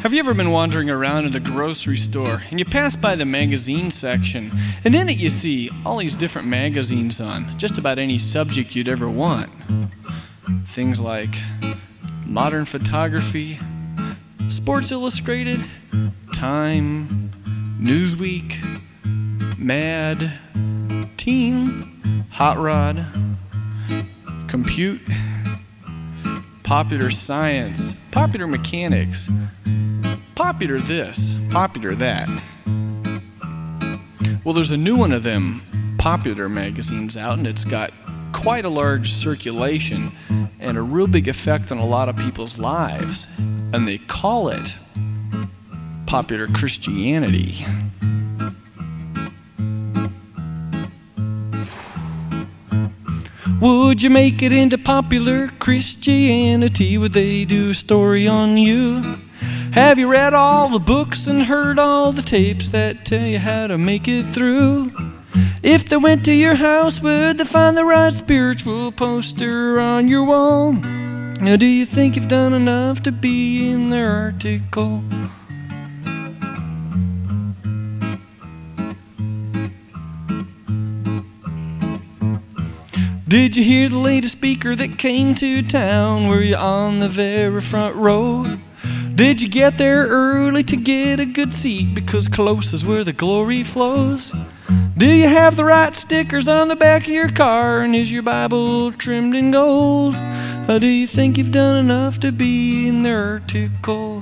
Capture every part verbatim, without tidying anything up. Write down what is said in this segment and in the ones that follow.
Have you ever been wandering around in the grocery store and you pass by the magazine section, and in it you see all these different magazines on just about any subject you'd ever want? Things like modern photography, Sports Illustrated, Time, Newsweek, Mad, Teen, Hot Rod, Compute, Popular Science, Popular Mechanics, Popular this, Popular that. Well, there's a new one of them Popular magazines out, and it's got quite a large circulation and a real big effect on a lot of people's lives. And they call it Popular Christianity. Would you make it into Popular Christianity? Would they do a story on you? Have you read all the books and heard all the tapes that tell you how to make it through? If they went to your house, would they find the right spiritual poster on your wall? Now, do you think you've done enough to be in their article? Did you hear the latest speaker that came to town? Were you on the very front row? Did you get there early to get a good seat because close is where the glory flows? Do you have the right stickers on the back of your car, and is your Bible trimmed in gold? Or do you think you've done enough to be in their article?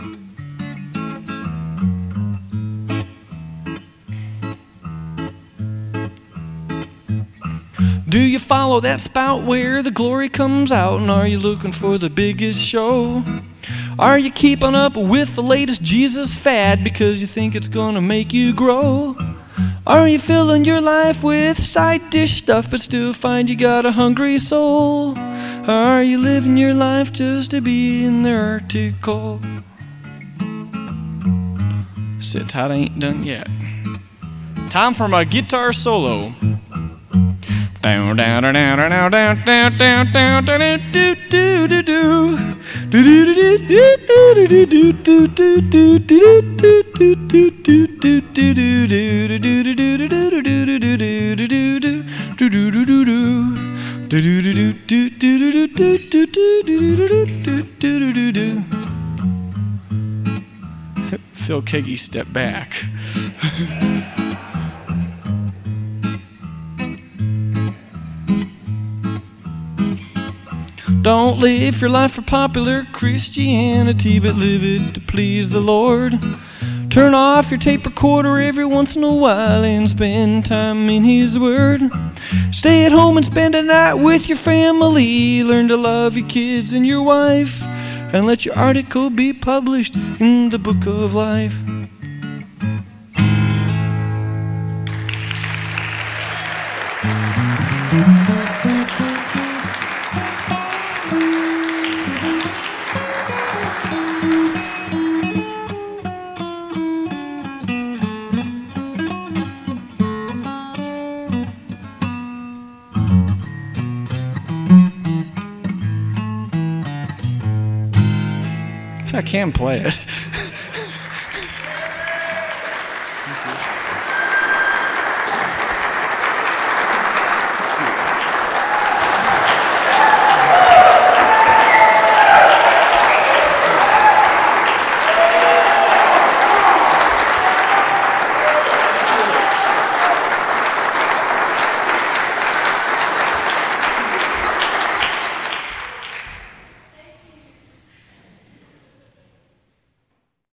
Do you follow that spout where the glory comes out, and are you looking for the biggest show? Are you keeping up with the latest Jesus fad because you think it's gonna make you grow? Are you filling your life with side dish stuff but still find you got a hungry soul? Are you living your life just to be in their article? Sit tight, I ain't done yet. Time for my guitar solo. Down, down, down, down, down, down, down, down, down, down, do, do, do, do. Do do do do do do do do do do do do do do do. Phil Keaggy, step back. Don't live your life for popular Christianity, but live it to please the Lord. Turn off your tape recorder every once in a while and spend time in His Word. Stay at home and spend a night with your family. Learn to love your kids and your wife, and let your article be published in the Book of Life. I can play it.